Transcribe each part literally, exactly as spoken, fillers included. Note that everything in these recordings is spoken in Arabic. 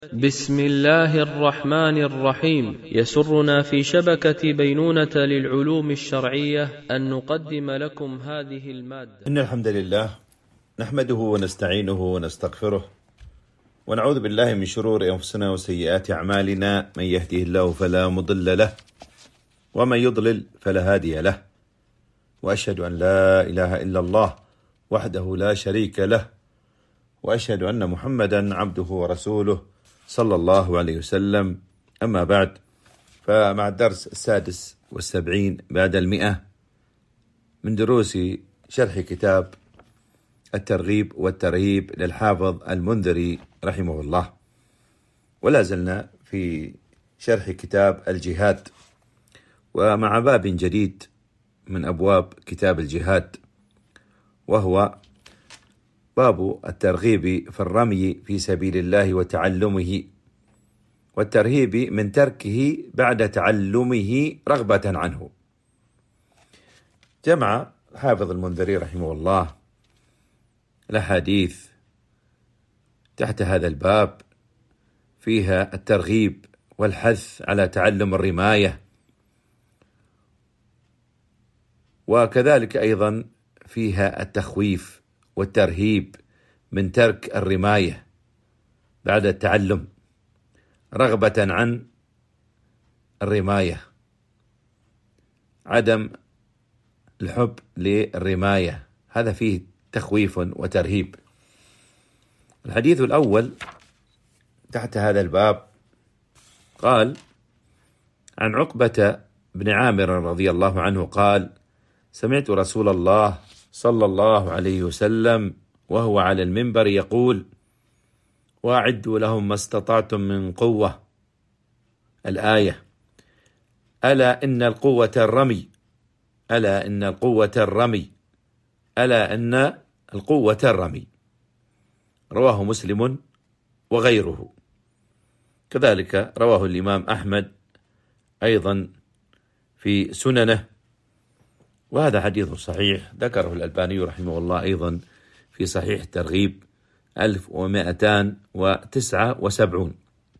بسم الله الرحمن الرحيم. يسرنا في شبكة بينونة للعلوم الشرعية أن نقدم لكم هذه المادة. إن الحمد لله نحمده ونستعينه ونستغفره ونعوذ بالله من شرور أنفسنا وسيئات أعمالنا، من يهده الله فلا مضل له ومن يضلل فلا هادي له، وأشهد أن لا إله إلا الله وحده لا شريك له، وأشهد أن محمدا عبده ورسوله صلى الله عليه وسلم. أما بعد، فمع الدرس السادس والسبعين بعد المئة من دروس شرح كتاب الترغيب والترهيب للحافظ المنذري رحمه الله، ولا زلنا في شرح كتاب الجهاد، ومع باب جديد من أبواب كتاب الجهاد، وهو باب الترغيب في الرمي في سبيل الله وتعلمه، والترهيب من تركه بعد تعلمه رغبة عنه. جمع حافظ المنذري رحمه الله الأحاديث تحت هذا الباب فيها الترغيب والحث على تعلم الرماية، وكذلك أيضا فيها التخويف والترهيب من ترك الرماية بعد التعلم رغبة عن الرماية، عدم الحب للرماية، هذا فيه تخويف وترهيب. الحديث الأول تحت هذا الباب قال: عن عقبة بن عامر رضي الله عنه قال: سمعت رسول الله صلى الله عليه وسلم وهو على المنبر يقول: وأعدوا لهم ما استطعتم من قوة. الآية: ألا إن القوة الرمي، ألا إن القوة الرمي، ألا إن القوة الرمي. رواه مسلم وغيره، كذلك رواه الإمام أحمد أيضا في سننه، وهذا حديث صحيح ذكره الألباني رحمه الله أيضا في صحيح الترغيب ألف ومائتان وتسعة وسبعون.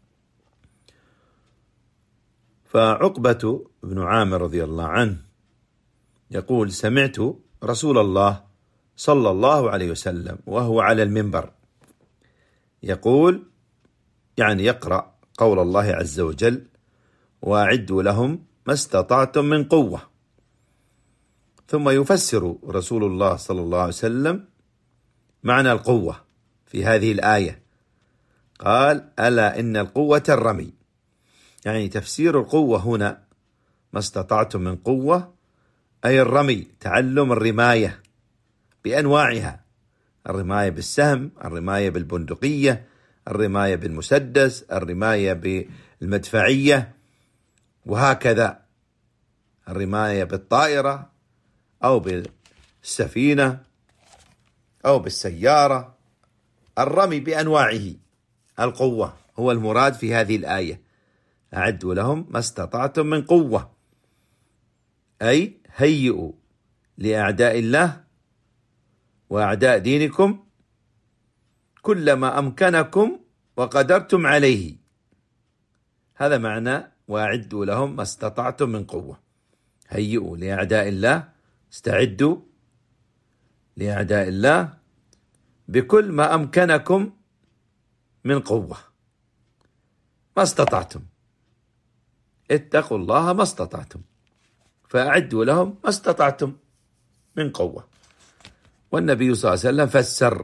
فعقبة بن عامر رضي الله عنه يقول: سمعت رسول الله صلى الله عليه وسلم وهو على المنبر يقول، يعني يقرأ قول الله عز وجل: وأعدوا لهم ما استطعتم من قوة. ثم يفسر رسول الله صلى الله عليه وسلم معنى القوة في هذه الآية، قال: ألا إن القوة الرمي، يعني تفسير القوة هنا ما استطعتم من قوة أي الرمي، تعلم الرماية بأنواعها، الرماية بالسهم، الرماية بالبندقية، الرماية بالمسدس، الرماية بالمدفعية، وهكذا الرماية بالطائرة أو بالسفينة أو بالسيارة، الرمي بأنواعه. القوة هو المراد في هذه الآية: أعدوا لهم ما استطعتم من قوة، أي هيئوا لأعداء الله وأعداء دينكم كل ما أمكنكم وقدرتم عليه. هذا معنى وأعدوا لهم ما استطعتم من قوة، هيئوا لأعداء الله، استعدوا لأعداء الله بكل ما أمكنكم من قوة، ما استطعتم، اتقوا الله ما استطعتم، فأعدوا لهم ما استطعتم من قوة. والنبي صلى الله عليه وسلم فسر،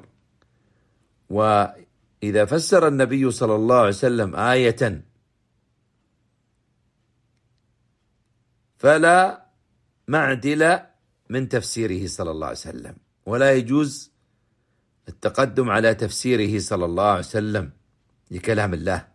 وإذا فسر النبي صلى الله عليه وسلم آية فلا معدل من تفسيره صلى الله عليه وسلم، ولا يجوز التقدم على تفسيره صلى الله عليه وسلم لكلام الله.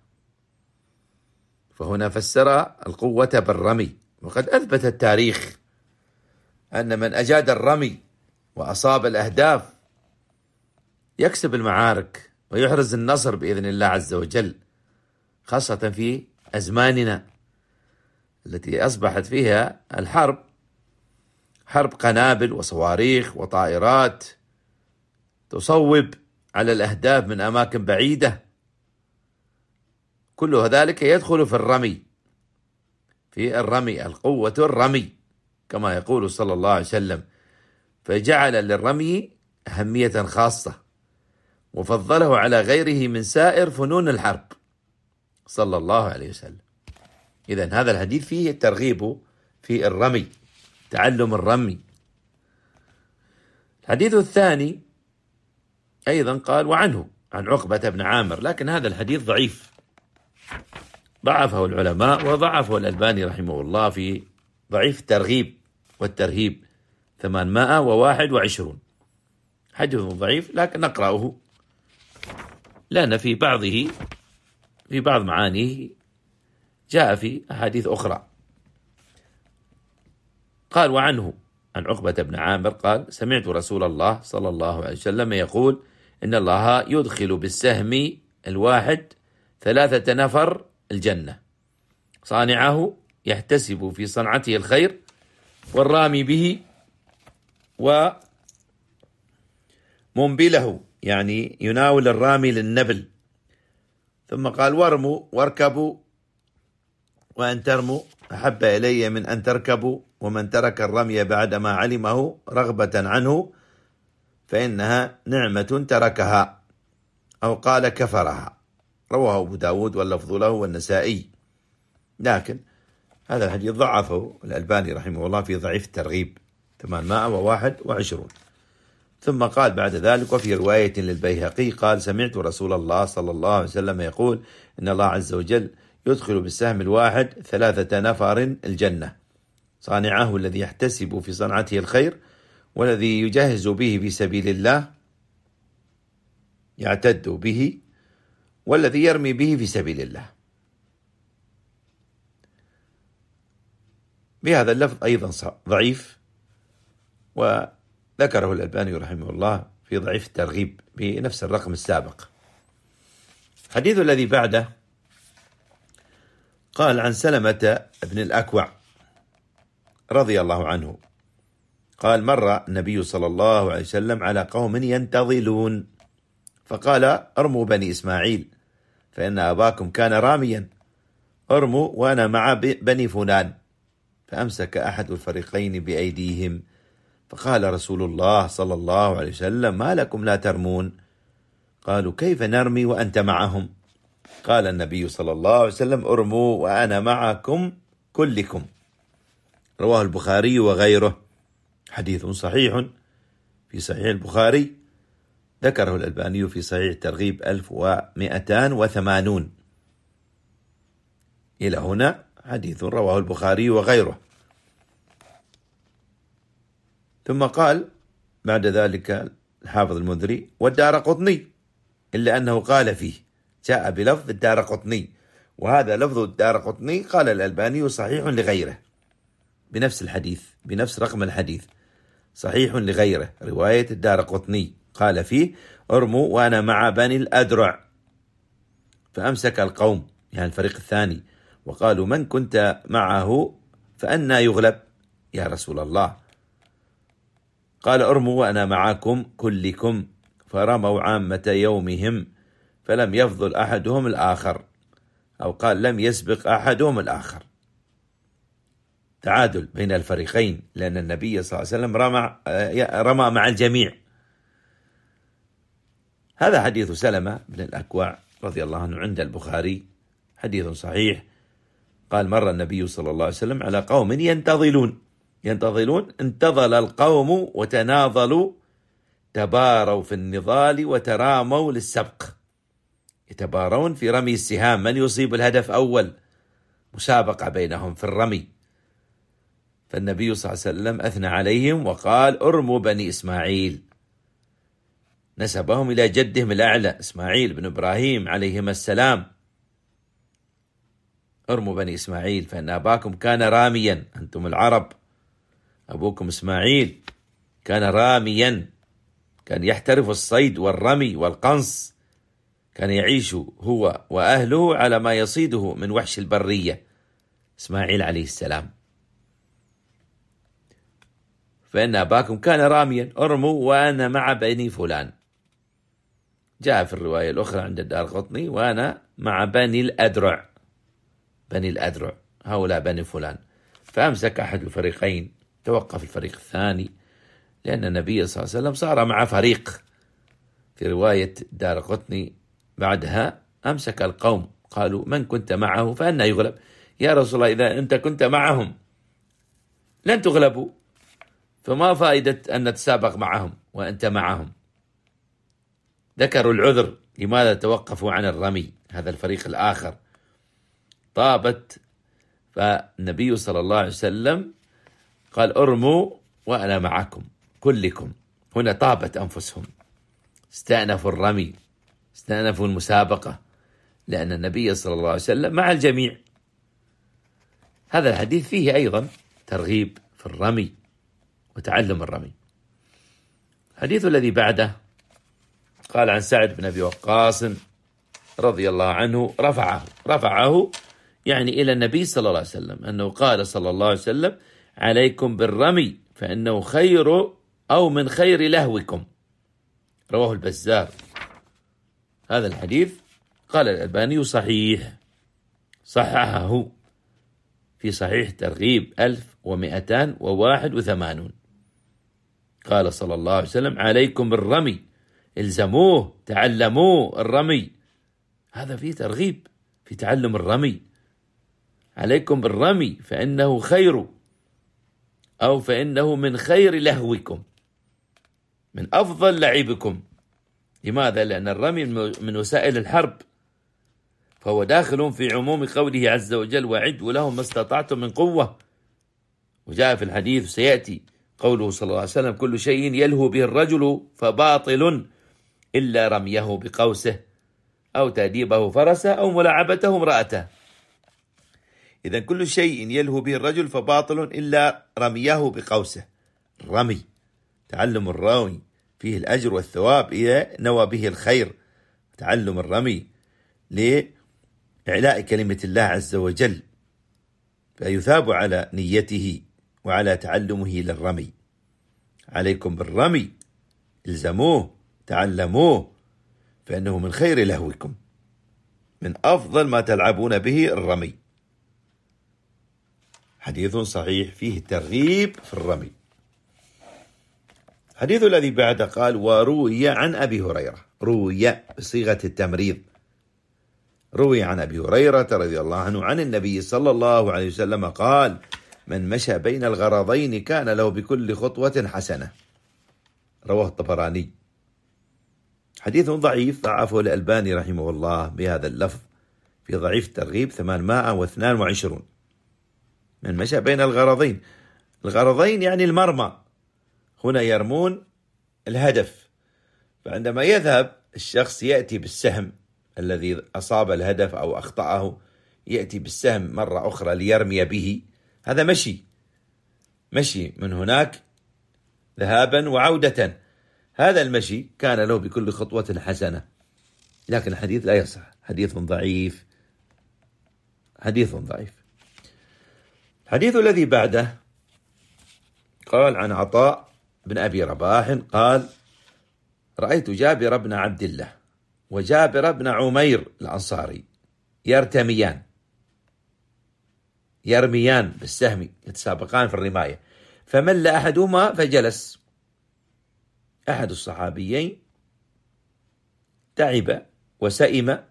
فهنا فسر القوة بالرمي، وقد أثبت التاريخ أن من أجاد الرمي وأصاب الأهداف يكسب المعارك ويحرز النصر بإذن الله عز وجل، خاصة في أزماننا التي أصبحت فيها الحرب حرب قنابل وصواريخ وطائرات تصوب على الأهداف من أماكن بعيدة، كل ذلك يدخل في الرمي، في الرمي، القوة الرمي كما يقول صلى الله عليه وسلم، فجعل للرمي أهمية خاصة وفضله على غيره من سائر فنون الحرب صلى الله عليه وسلم. إذن هذا الحديث فيه الترغيب في الرمي، تعلم الرمي. الحديث الثاني أيضا قال وعنه عن عقبة بن عامر، لكن هذا الحديث ضعيف، ضعفه العلماء وضعفه الألباني رحمه الله في ضعيف الترغيب والترهيب ثمانمائة وواحد وعشرون، حديث ضعيف، لكن نقرأه لأن في بعضه في بعض معانيه جاء في أحاديث أخرى. قال وعنه عن عقبة بن عامر قال سمعت رسول الله صلى الله عليه وسلم يقول إن الله يدخل بالسهم الواحد ثلاثة نفر الجنة، صانعه يحتسب في صنعته الخير، والرامي به، ومنبله يعني يناول الرامي للنبل. ثم قال وارموا واركبوا، وأن ترموا أحب إلي من أن تركبوا، ومن ترك الرمي بعدما علمه رغبة عنه فإنها نعمة تركها، أو قال كفرها. رواه أبو داود واللفظ له والنسائي، لكن هذا الحديث ضعفه الألباني رحمه الله في ضعيف الترغيب ثمانمائة وواحد وعشرون. ثم قال بعد ذلك وفي رواية للبيهقي قال سمعت رسول الله صلى الله عليه وسلم يقول إن الله عز وجل يدخل بالسهم الواحد ثلاثة نفر الجنة، صانعه الذي يحتسب في صنعته الخير، والذي يجهز به في سبيل الله يعتد به، والذي يرمي به في سبيل الله. بهذا اللفظ أيضا ضعيف، وذكره الألباني رحمه الله في ضعيف الترغيب بنفس الرقم السابق. الحديث الذي بعده قال عن سلمة بن الأكوع رضي الله عنه قال مر النبي صلى الله عليه وسلم على قوم ينتظلون، فقال ارموا بني إسماعيل فإن أباكم كان راميا، ارموا وأنا مع بني فلان. فأمسك أحد الفريقين بأيديهم، فقال رسول الله صلى الله عليه وسلم ما لكم لا ترمون؟ قالوا كيف نرمي وأنت معهم؟ قال النبي صلى الله عليه وسلم ارموا وأنا معكم كلكم. رواه البخاري وغيره، حديث صحيح في صحيح البخاري، ذكره الألباني في صحيح الترغيب ألف ومئتان وثمانون. إلى هنا حديث رواه البخاري وغيره. ثم قال بعد ذلك الحافظ المنذري والدارقطني، إلا أنه قال فيه جاء بلفظ الدارقطني، وهذا لفظ الدارقطني قال الألباني صحيح لغيره بنفس الحديث، بنفس رقم الحديث، صحيح لغيره، رواية الدارقطني قال فيه ارموا وأنا مع بني الأدرع. فأمسك القوم يعني الفريق الثاني وقالوا من كنت معه فأنا يغلب يا رسول الله؟ قال ارموا وأنا معكم كلكم، فرموا عامة يومهم فلم يفضل أحدهم الآخر، أو قال لم يسبق أحدهم الآخر. تعادل بين الفريقين، لأن النبي صلى الله عليه وسلم رمى, رمى مع الجميع. هذا حديث سلمة بن الأكوع رضي الله عنه عند البخاري، حديث صحيح. قال مر النبي صلى الله عليه وسلم على قوم ينتظلون، ينتظلون انتظل القوم وتناظلوا، تباروا في النضال وتراموا للسبق، يتبارون في رمي السهام، من يصيب الهدف أول، مسابقة بينهم في الرمي. فالنبي صلى الله عليه وسلم أثنى عليهم وقال ارموا بني إسماعيل، نسبهم إلى جدهم الأعلى إسماعيل بن إبراهيم عليهما السلام. ارموا بني إسماعيل فإن أباكم كان راميا، أنتم العرب أبوكم إسماعيل كان راميا، كان يحترف الصيد والرمي والقنص، كان يعيش هو وأهله على ما يصيده من وحش البرية إسماعيل عليه السلام. فإن أباكم كان راميا، ارموا وأنا مع بني فلان. جاء في الرواية الأخرى عند الدارقطني: وأنا مع بني الأدرع. بني الأدرع هؤلاء بني فلان. فأمسك أحد الفريقين، توقف الفريق الثاني، لأن النبي صلى الله عليه وسلم صار مع فريق. في رواية الدارقطني بعدها أمسك القوم، قالوا: من كنت معه فأنا يغلب؟ يا رسول الله، إذا أنت كنت معهم لن تغلبوا، فما فائدة أن نتسابق معهم وأنت معهم؟ ذكروا العذر لماذا توقفوا عن الرمي. هذا الفريق الآخر طابت، فالنبي صلى الله عليه وسلم قال: ارموا وأنا معكم كلكم. هنا طابت أنفسهم، استأنفوا الرمي، استأنفوا المسابقة، لأن النبي صلى الله عليه وسلم مع الجميع. هذا الحديث فيه أيضا ترغيب في الرمي وتعلم الرمي. الحديث الذي بعده قال عن سعد بن أبي وقاص رضي الله عنه رفعه رفعه يعني إلى النبي صلى الله عليه وسلم، أنه قال صلى الله عليه وسلم: عليكم بالرمي فإنه خير أو من خير لهوكم. رواه البزار. هذا الحديث قال الألباني صحيح، صححه في صحيح ترغيب ألف ومئتان وواحد وثمانون. قال صلى الله عليه وسلم: عليكم بالرمي، الزموه، تعلموه الرمي. هذا فيه ترغيب في تعلم الرمي. عليكم بالرمي فإنه خير أو فإنه من خير لهوكم، من أفضل لعبكم. لماذا؟ لأن الرمي من وسائل الحرب، فهو داخل في عموم قوله عز وجل: وأعدوا لهم ما استطعتم من قوة. وجاء في الحديث سيأتي قوله صلى الله عليه وسلم: كل شيء يلهو به الرجل فباطل إلا رميه بقوسه أو تأديبه فرسه أو ملاعبته امرأته. إذا كل شيء يلهو به الرجل فباطل إلا رميه بقوسه. الرمي، تعلم الرمي فيه الأجر والثواب إذا نوى به الخير. تعلم الرمي لإعلاء كلمة الله عز وجل، فيثاب على نيته وعلى تعلمه للرمي. عليكم بالرمي، الزموه، تعلموه، فإنه من خير لهوكم، من أفضل ما تلعبون به الرمي. حديث صحيح فيه ترغيب في الرمي. الحديث الذي بعده قال: وروي عن أبي هريرة. روي بصيغة التمريض. روي عن أبي هريرة رضي الله عنه عن النبي صلى الله عليه وسلم قال: من مشى بين الغرضين كان له بكل خطوة حسنة. رواه الطبراني. حديث ضعيف ضعفه الألباني رحمه الله بهذا اللفظ في ضعيف الترغيب ثمانمائة واثنين وعشرين. من مشى بين الغرضين، الغرضين يعني المرمى، هنا يرمون الهدف. فعندما يذهب الشخص يأتي بالسهم الذي أصاب الهدف أو أخطأه، يأتي بالسهم مرة أخرى ليرمي به. هذا مشي مشي من هناك ذهابا وعودة. هذا المشي كان له بكل خطوة حسنة. لكن الحديث لا يصح، حديث ضعيف، حديث ضعيف. الحديث الذي بعده قال عن عطاء بن أبي رباح قال: رأيت جابر بن عبد الله وجابر بن عمير الأنصاري يرتميان يرميان بالسهم، يتسابقان في الرماية، فمل أحدهما فجلس. أحد الصحابيين تعب وسئم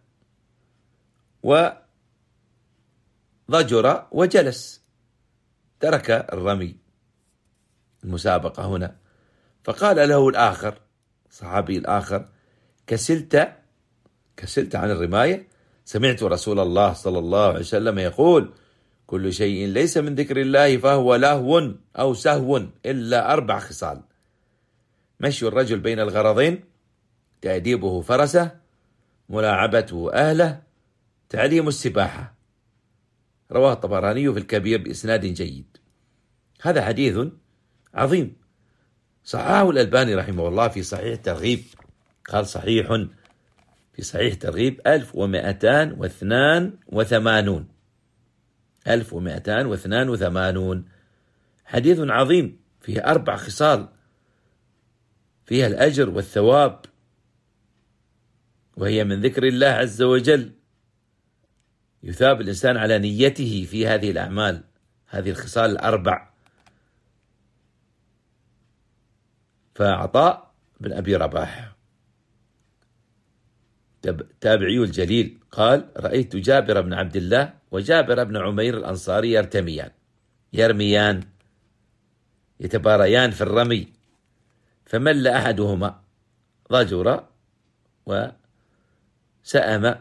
وضجر وجلس، ترك الرمي المسابقة هنا. فقال له الآخر، صحابي الآخر: كسلت كسلت عن الرماية؟ سمعت رسول الله صلى الله عليه وسلم يقول: كل شيء ليس من ذكر الله فهو لهو أو سهو إلا أربع خصال: مشي الرجل بين الغرضين، تأديبه فرسه، ملاعبته أهله، تعليم السباحة. رواه الطبراني في الكبير بإسناد جيد. هذا حديث عظيم، صححه الألباني رحمه الله في صحيح ترغيب، قال صحيح في صحيح ترغيب ألف ومئتان واثنان وثمانون ألف ومئتان واثنان وثمانون. حديث عظيم فيه أربع خصال، فيها الأجر والثواب وهي من ذكر الله عز وجل. يثاب الإنسان على نيته في هذه الأعمال، هذه الخصال الأربع. فعطاء بن أبي رباح تابعي الجليل قال: رأيت جابر بن عبد الله وجابر بن عمير الأنصاري يرتميان يرميان يتباريان في الرمي، فمل أحدهما ضجر وسأم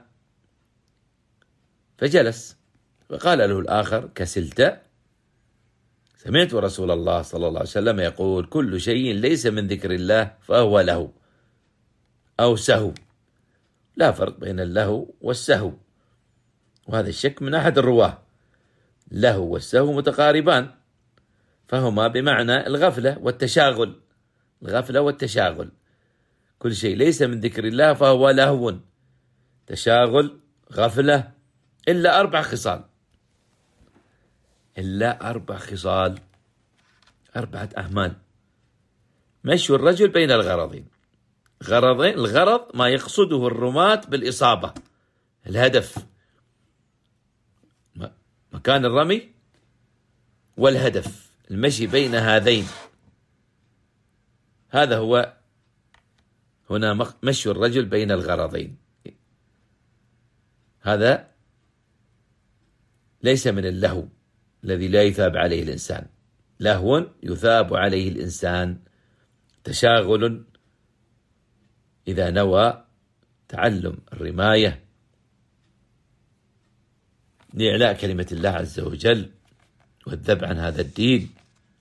فجلس، فقال له الآخر: كسلت؟ سمعت رسول الله صلى الله عليه وسلم يقول: كل شيء ليس من ذكر الله فهو له أو سهو، لا فرق بين اللهو والسهو. وهذا الشك من أحد الرواه. اللهو والسهو متقاربان، فهما بمعنى الغفلة والتشاغل. الغفلة والتشاغل، كل شيء ليس من ذكر الله فهو لهو، تشاغل، غفلة، إلا أربع خصال. إلا أربع خصال، أربعة أعمال. مشي الرجل بين الغرضين. غرضين، الغرض ما يقصده الرماة بالإصابة، الهدف، مكان الرمي والهدف، المشي بين هذين. هذا هو هنا مشي الرجل بين الغرضين. هذا ليس من اللهو الذي لا يثاب عليه الإنسان. لهو يثاب عليه الإنسان، تشاغل إذا نوى تعلم الرماية لإعلاء كلمة الله عز وجل والذب عن هذا الدين،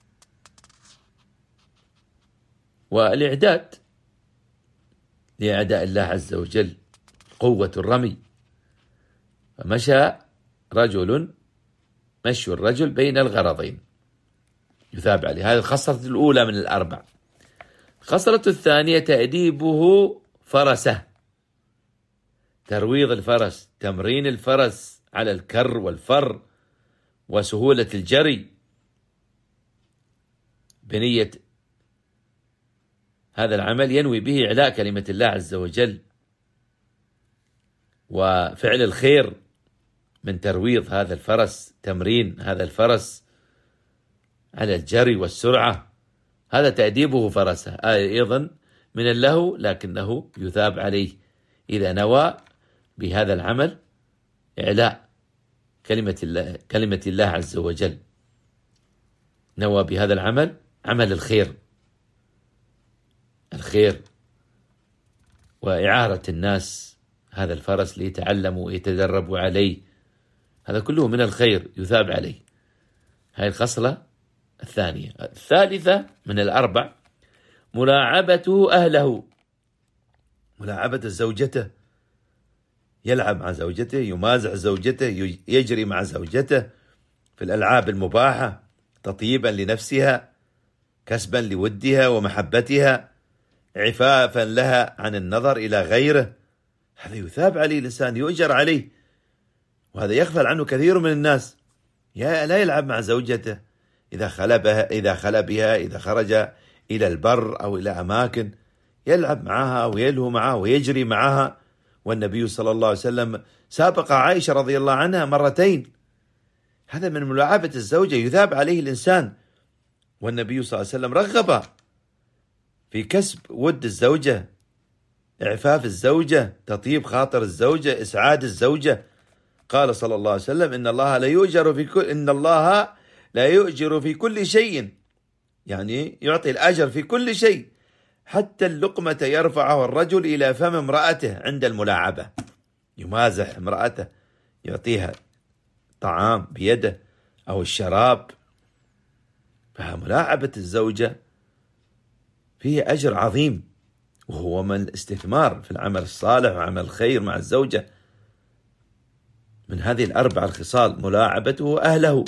والإعداد لأعداء الله عز وجل، قوة الرمي. فمشى رجل مشي الرجل بين الغرضين يثاب عليه. هذه الخصلة الأولى من الأربع. الخصلة الثانية تأديبه فرسه، ترويض الفرس، تمرين الفرس على الكر والفر وسهولة الجري، بنية هذا العمل ينوي به إعلاء كلمة الله عز وجل وفعل الخير من ترويض هذا الفرس، تمرين هذا الفرس على الجري والسرعة. هذا تأديبه فرسه، أيضا من اللهو، لكنه يثاب عليه إذا نوى بهذا العمل إعلاء كلمة الله كلمة الله عز وجل. نوى بهذا العمل عمل الخير، الخير وإعارة الناس هذا الفرس ليتعلموا ويتدربوا عليه، هذا كله من الخير يثاب عليه. هذه الخصلة الثانية. الثالثة من الأربع ملاعبته أهله، ملاعبة زوجته، يلعب مع زوجته، يمازح زوجته، يجري مع زوجته في الألعاب المباحة، تطيبا لنفسها، كسبا لودها ومحبتها، عفافا لها عن النظر إلى غيره. هذا يثاب عليه الإنسان، يؤجر عليه، وهذا يغفل عنه كثير من الناس. يا لا يلعب مع زوجته إذا خلبها إذا خلى بها إذا خرج إلى البر أو إلى أماكن، يلعب معها ويلهو معها ويجري معها. والنبي صلى الله عليه وسلم سابق عائشة رضي الله عنها مرتين. هذا من ملاعبة الزوجة، يثاب عليه الإنسان. والنبي صلى الله عليه وسلم رغب في كسب ود الزوجة، إعفاف الزوجة، تطيب خاطر الزوجة، إسعاد الزوجة. قال صلى الله عليه وسلم: إن الله لا يؤجر في كل إن الله لا يؤجر في كل شيء، يعني يعطي الأجر في كل شيء، حتى اللقمة يرفعه الرجل إلى فم امرأته عند الملاعبة، يمازح امرأته، يعطيها طعام بيده أو الشراب. فملاعبة الزوجة فيه أجر عظيم، وهو من الاستثمار في العمل الصالح وعمل الخير مع الزوجة. من هذه الأربع الخصال ملاعبته أهله.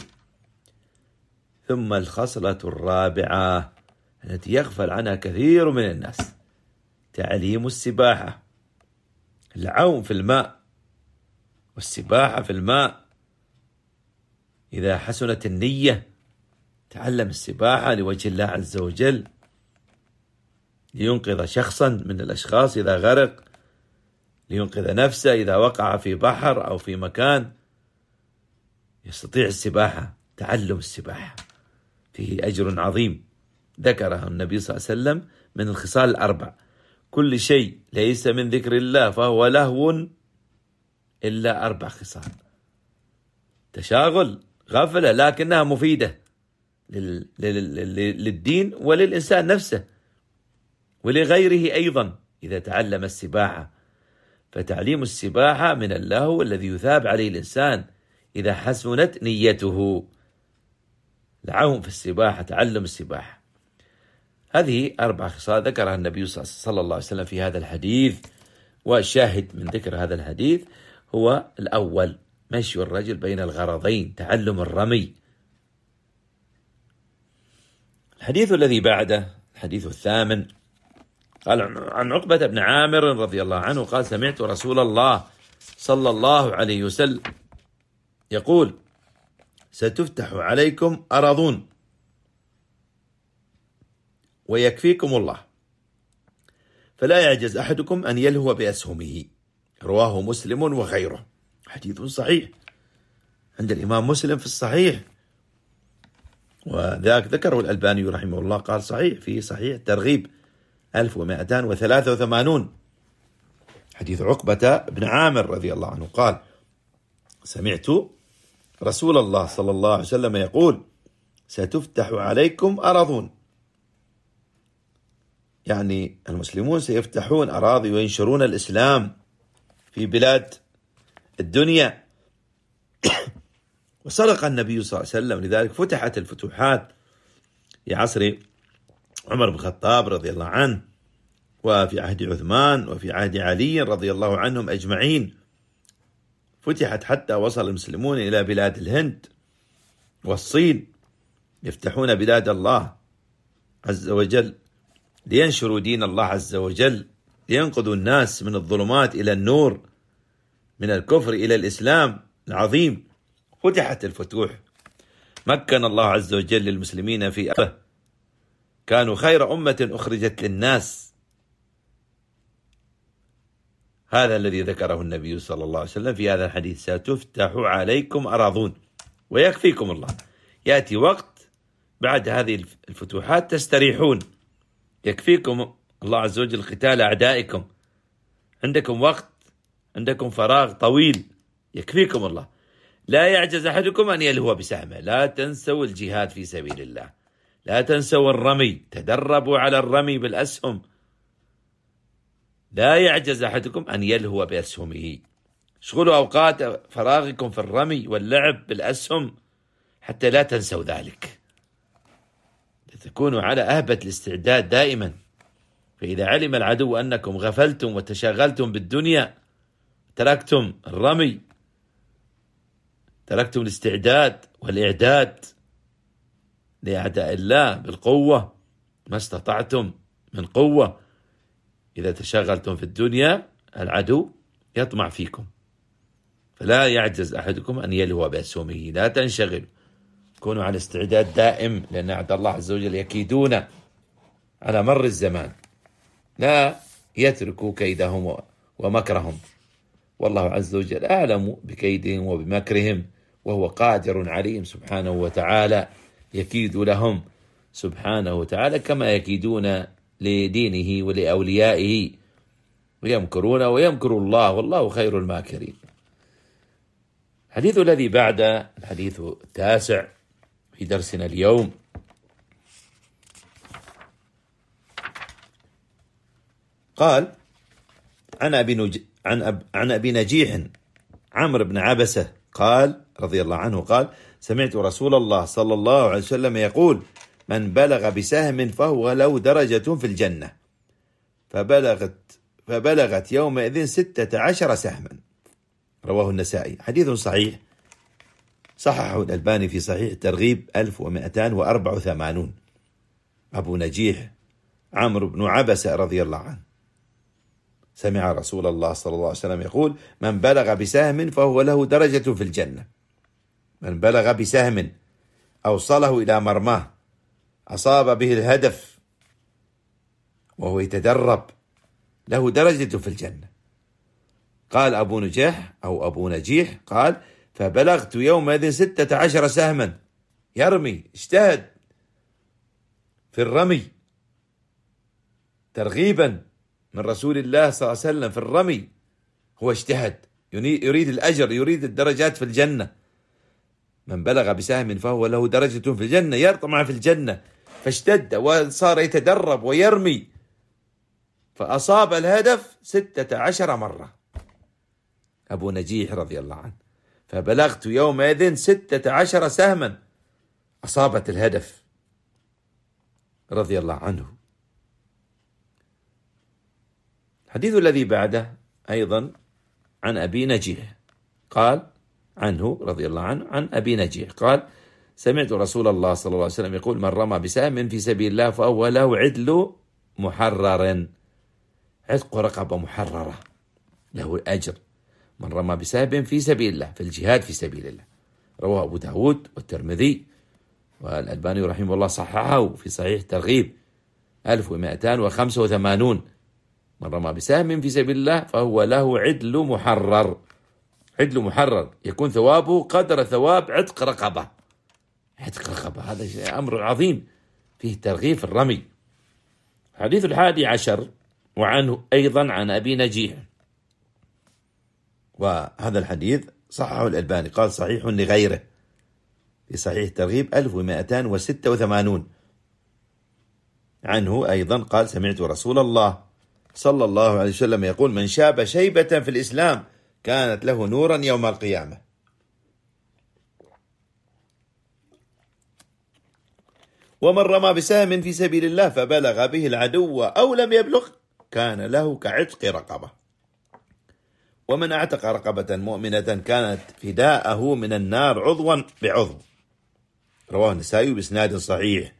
ثم الخصلة الرابعة التي يغفل عنها كثير من الناس، تعليم السباحة، العوم في الماء والسباحة في الماء. إذا حسنت النية تعلم السباحة لوجه الله عز وجل، لينقذ شخصا من الأشخاص إذا غرق، لينقذ نفسه إذا وقع في بحر أو في مكان يستطيع السباحة. تعلم السباحة فيه أجر عظيم ذكره النبي صلى الله عليه وسلم من الخصال الأربع: كل شيء ليس من ذكر الله فهو لهو إلا أربع خصال. تشاغل، غفلة، لكنها مفيدة للدين وللإنسان نفسه ولغيره أيضا إذا تعلم السباحة. فتعليم السباحة من اللهو الذي يثاب عليه الإنسان إذا حسنت نيته. العون في السباحة، تعلم السباحة. هذه أربع خصال ذكرها النبي صلى الله عليه وسلم في هذا الحديث، والشاهد من ذكر هذا الحديث هو الأول: مشي الرجل بين الغرضين، تعلم الرمي. الحديث الذي بعده الحديث الثامن قال عن عقبة بن عامر رضي الله عنه قال: سمعت رسول الله صلى الله عليه وسلم يقول: ستفتح عليكم أراضون ويكفيكم الله، فلا يعجز أحدكم أن يلهو بأسهمه. رواه مسلم وغيره. حديث صحيح عند الإمام مسلم في الصحيح، وذاك ذكره الألباني رحمه الله قال صحيح في صحيح الترغيب ألف ومئتين وثلاثة وثمانين. حديث عقبة بن عامر رضي الله عنه قال: سمعت رسول الله صلى الله عليه وسلم يقول: ستفتح عليكم أراضون، يعني المسلمون سيفتحون أراضي وينشرون الإسلام في بلاد الدنيا. وصدق النبي صلى الله عليه وسلم، لذلك فتحت الفتوحات في عصر عمر بن الخطاب رضي الله عنه، وفي عهد عثمان، وفي عهد علي رضي الله عنهم أجمعين. فتحت حتى وصل المسلمون إلى بلاد الهند والصين، يفتحون بلاد الله عز وجل لينشروا دين الله عز وجل، لينقذوا الناس من الظلمات إلى النور، من الكفر إلى الإسلام العظيم. فتحت الفتوح، مكن الله عز وجل للمسلمين في أرضه، كانوا خير أمة أخرجت للناس. هذا الذي ذكره النبي صلى الله عليه وسلم في هذا الحديث: ستفتح عليكم أراضون ويكفيكم الله. يأتي وقت بعد هذه الفتوحات تستريحون، يكفيكم الله عز وجل قتال أعدائكم، عندكم وقت، عندكم فراغ طويل، يكفيكم الله. لا يعجز أحدكم أن يلهو بسهمه. لا تنسوا الجهاد في سبيل الله، لا تنسوا الرمي، تدربوا على الرمي بالأسهم. لا يعجز أحدكم أن يلهو بأسهمه. اشغلوا أوقات فراغكم في الرمي واللعب بالأسهم حتى لا تنسوا ذلك، تكونوا على أهبة الاستعداد دائما. فإذا علم العدو أنكم غفلتم وتشاغلتم بالدنيا، تركتم الرمي، تركتم الاستعداد والإعداد لأعداء الله بالقوة، ما استطعتم من قوة. إذا تشاغلتم في الدنيا العدو يطمع فيكم. فلا يعجز أحدكم أن يلهو بأسهمه. لا تنشغل، كونوا على استعداد دائم، لأن أعداء الله عز وجل يكيدون على مر الزمان، لا يتركوا كيدهم ومكرهم، والله عز وجل أعلم بكيدهم وبمكرهم، وهو قادر عليهم سبحانه وتعالى، يكيد لهم سبحانه وتعالى كما يكيدون لدينه ولأوليائه، ويمكرون ويمكر الله والله خير الماكرين. الحديث الذي بعد الحديث التاسع في درسنا اليوم قال عن أبي, نج... عن, أب... عن أبي نجيح عمرو بن عبسة قال رضي الله عنه قال: سمعت رسول الله صلى الله عليه وسلم يقول: من بلغ بسهم فهو له درجة في الجنة، فبلغت فبلغت يومئذ ستة عشر سهما. رواه النسائي. حديث صحيح صححه الألباني في صحيح الترغيب ألف ومئتين وأربعة وثمانين. أبو نجيح عمرو بن عبسة رضي الله عنه سمع رسول الله صلى الله عليه وسلم يقول: من بلغ بسهم فهو له درجة في الجنة. من بلغ بسهم أوصله إلى مرماه، أصاب به الهدف وهو يتدرب، له درجة في الجنة. قال أبو نجيح أو أبو نجيح قال: فبلغت يومئذ ستة عشر سهما. يرمي، اجتهد في الرمي ترغيبا من رسول الله صلى الله عليه وسلم في الرمي. هو اجتهد، يريد الأجر، يريد الدرجات في الجنة. من بلغ بسهم فهو له درجة في الجنة، يطمع في الجنة، فاشتد وصار يتدرب ويرمي، فأصاب الهدف ستة عشر مرة. أبو نجيح رضي الله عنه: فبلغت يومئذ ستة عشر سهما، أصابت الهدف، رضي الله عنه. الحديث الذي بعده أيضا عن أبي نجيح، قال عنه رضي الله عنه عن أبي نجيح قال: سمعت رسول الله صلى الله عليه وسلم يقول: من رمى بسهم في سبيل الله فهو له عدل محرر، عتق رقبة محررة، له الأجر. من رمى بسهم في سبيل الله، في الجهاد في سبيل الله. رواه أبو داود والترمذي، والألباني رحمه الله صححه في صحيح ترغيب ألف ومئتان وخمسة وثمانون. من رمى بسهم في سبيل الله فهو له عدل محرر، عدل محرر يكون ثوابه قدر ثواب عتق رقبة. عتق رقبة هذا أمر عظيم، فيه ترغيب في الرمي. الحديث الحادي عشر وعنه أيضا عن أبي نجيح، وهذا الحديث صححه الألباني، قال صحيح لغيره في صحيح ترغيب ألف ومئتان وستة وثمانون. عنه أيضا قال: سمعت رسول الله صلى الله عليه وسلم يقول: من شاب شيبة في الإسلام كانت له نورا يوم القيامة. ومن رمى بسهم في سبيل الله فبلغ به العدو أو لم يبلغ كان له كعتق رقبة. ومن اعتق رقبة مؤمنة كانت فداءه من النار عضوا بعضو. رواه النسائي بإسناد صحيح.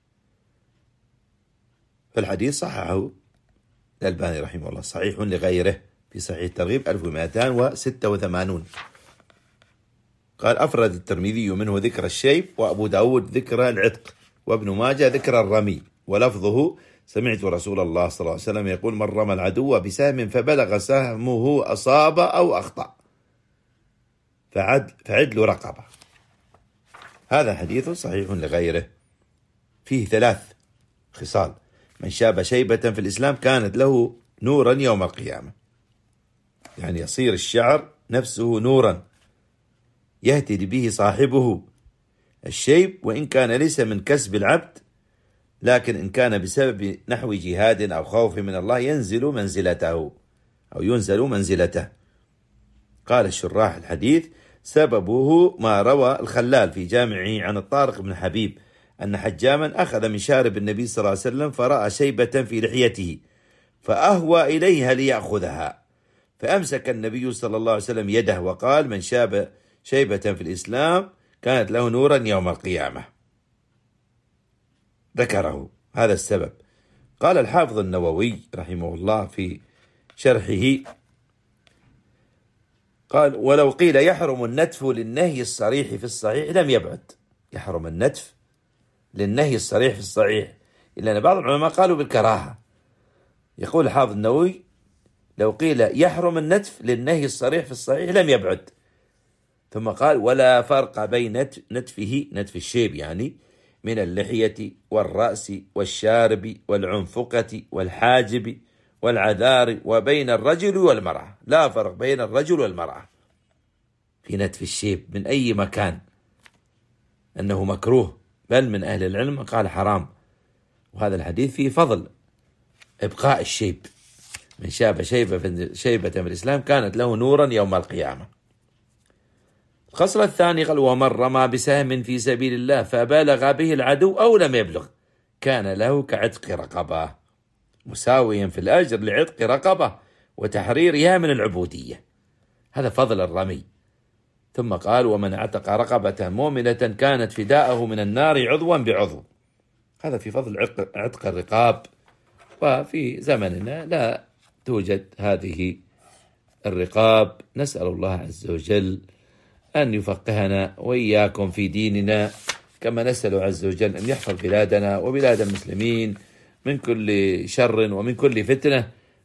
فالحديث صححه الألباني رحمه الله، صحيح لغيره في صحيح الترغيب ألف ومئتان وستة وثمانون. قال: أفرد الترمذي منه ذكر الشيب، وأبو داود ذكر العتق، وابن ماجه ذكر الرمي، ولفظه: سمعت رسول الله صلى الله عليه وسلم يقول: من رمى العدو بسهم فبلغ سهمه أصاب أو أخطأ فعدل, فعدل رقبة. هذا حديث صحيح لغيره، فيه ثلاث خصال: من شاب شيبة في الإسلام كانت له نورا يوم القيامة، يعني يصير الشعر نفسه نورا يهتدي به صاحبه. الشيب وإن كان ليس من كسب العبد، لكن إن كان بسبب نحو جهاد أو خوف من الله ينزل منزلته أو ينزل منزلته. قال الشراح الحديث: سببه ما روى الخلال في جامعه عن الطارق بن حبيب أن حجاما أخذ من شارب النبي صلى الله عليه وسلم فرأى شيبة في لحيته فأهوى إليها ليأخذها، فأمسك النبي صلى الله عليه وسلم يده وقال: من شاب شيبة في الإسلام كانت له نورا يوم القيامة. ذكره هذا السبب. قال الحافظ النووي رحمه الله في شرحه، قال: ولو قيل يحرم النتف للنهي الصريح في الصحيح لم يبعد. يحرم النتف للنهي الصريح في الصحيح، إلا أن بعض العلماء قالوا بالكراهة. يقول الحافظ النووي: لو قيل يحرم النتف للنهي الصريح في الصحيح لم يبعد. ثم قال: ولا فرق بين نتفه، نتف الشيب يعني، من اللحية والرأس والشارب والعنفقة والحاجب والعذار، وبين الرجل والمرأة. لا فرق بين الرجل والمرأة في نتف الشيب من أي مكان، أنه مكروه، بل من أهل العلم قال حرام. وهذا الحديث فيه فضل إبقاء الشيب. من شاب شيبة شيبة في الإسلام كانت له نورا يوم القيامة. الخصلة الثانية قال: ومن رمى بسهم في سبيل الله فبلغ به العدو أو لم يبلغ كان له كعتق رقبة، مساويا في الأجر لعتق رقبة وتحريرها من العبودية. هذا فضل الرمي. ثم قال: ومن اعتق رقبة مؤمنة كانت فداءه من النار عضوا بعضو. هذا في فضل عتق الرقاب. وفي زمننا لا توجد هذه الرقاب. نسأل الله عز وجل أن يفقهنا وإياكم في ديننا، كما نسأل عز وجل أن يحفظ بلادنا وبلاد المسلمين من كل شر ومن كل فتنة.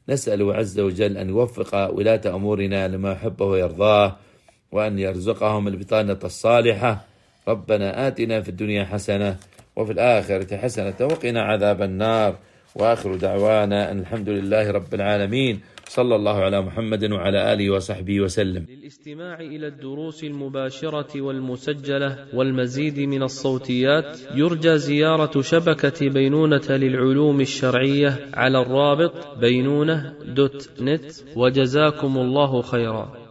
نسأله عز وجل أن يوفق ولاة أمورنا لما يحبه ويرضاه، وأن يرزقهم البطانة الصالحة. ربنا آتنا في الدنيا حسنة وفي الآخرة حسنة وقنا عذاب النار. وآخر دعوانا أن الحمد لله رب العالمين، صلى الله على محمد وعلى آله وصحبه وسلم. للاستماع إلى الدروس المباشرة والمسجلة والمزيد من الصوتيات يرجى زيارة شبكة بينونة للعلوم الشرعية على الرابط بينونة دوت نت، وجزاكم الله خيرا.